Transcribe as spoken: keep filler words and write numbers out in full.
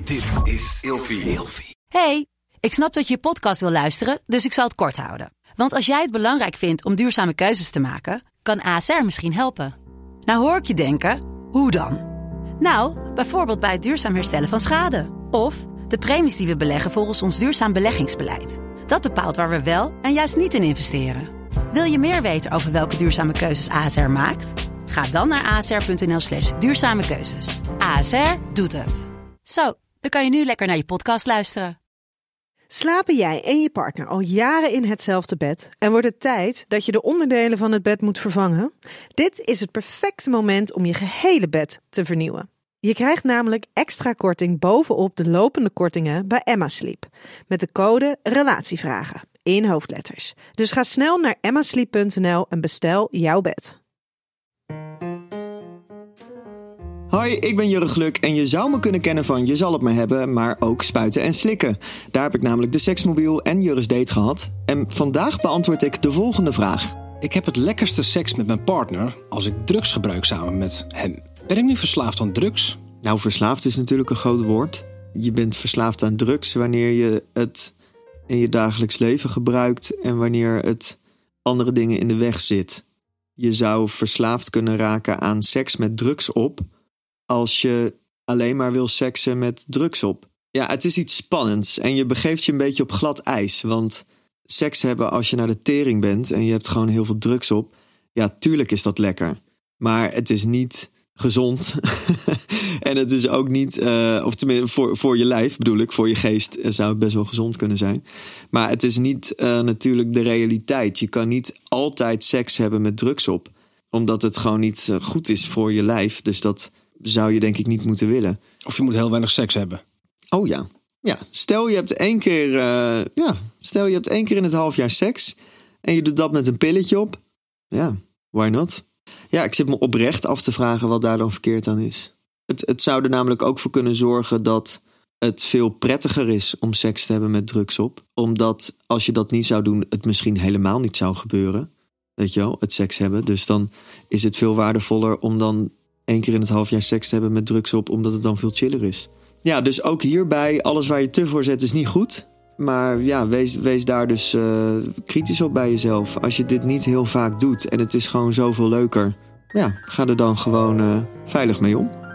Dit is Ilfie. Hey, ik snap dat je je podcast wil luisteren, dus ik zal het kort houden. Want als jij het belangrijk vindt om duurzame keuzes te maken, kan A S R misschien helpen. Nou hoor ik je denken, hoe dan? Nou, bijvoorbeeld bij het duurzaam herstellen van schade. Of de premies die we beleggen volgens ons duurzaam beleggingsbeleid. Dat bepaalt waar we wel en juist niet in investeren. Wil je meer weten over welke duurzame keuzes A S R maakt? Ga dan naar asr.nl slash duurzame keuzes. A S R doet het. Zo, dan kan je nu lekker naar je podcast luisteren. Slapen jij en je partner al jaren in hetzelfde bed en wordt het tijd dat je de onderdelen van het bed moet vervangen? Dit is het perfecte moment om je gehele bed te vernieuwen. Je krijgt namelijk extra korting bovenop de lopende kortingen bij Emma Sleep. Met de code RELATIEVRAGEN in hoofdletters. Dus ga snel naar emma sleep punt n l en bestel jouw bed. Hoi, ik ben Jurre Gluk en je zou me kunnen kennen van Je zal het maar hebben, maar ook Spuiten en Slikken. Daar heb ik namelijk de Seksmobiel en Jurre's Date gehad. En vandaag beantwoord ik de volgende vraag. Ik heb het lekkerste seks met mijn partner als ik drugs gebruik samen met hem. Ben ik nu verslaafd aan drugs? Nou, verslaafd is natuurlijk een groot woord. Je bent verslaafd aan drugs wanneer je het in je dagelijks leven gebruikt en wanneer het andere dingen in de weg zit. Je zou verslaafd kunnen raken aan seks met drugs op als je alleen maar wil seksen met drugs op. Ja, het is iets spannends en je begeeft je een beetje op glad ijs. Want seks hebben als je naar de tering bent en je hebt gewoon heel veel drugs op. Ja, tuurlijk is dat lekker. Maar het is niet gezond. En het is ook niet, uh, of tenminste voor, voor je lijf bedoel ik, voor je geest zou het best wel gezond kunnen zijn. Maar het is niet uh, natuurlijk de realiteit. Je kan niet altijd seks hebben met drugs op. Omdat het gewoon niet uh, goed is voor je lijf. Dus dat zou je denk ik niet moeten willen. Of je moet heel weinig seks hebben. Oh ja. Ja, stel je hebt één keer, uh, ja, stel je hebt één keer in het half jaar seks en je doet dat met een pilletje op. Ja, why not? Ja, ik zit me oprecht af te vragen wat daar dan verkeerd aan is. Het, het zou er namelijk ook voor kunnen zorgen dat het veel prettiger is om seks te hebben met drugs op. Omdat als je dat niet zou doen, het misschien helemaal niet zou gebeuren. Weet je wel, het seks hebben. Dus dan is het veel waardevoller om dan één keer in het half jaar seks te hebben met drugs op, omdat het dan veel chiller is. Ja, dus ook hierbij, alles waar je te voor zet is niet goed. Maar ja, wees, wees daar dus uh, kritisch op bij jezelf. Als je dit niet heel vaak doet en het is gewoon zoveel leuker, ja, ga er dan gewoon uh, veilig mee om.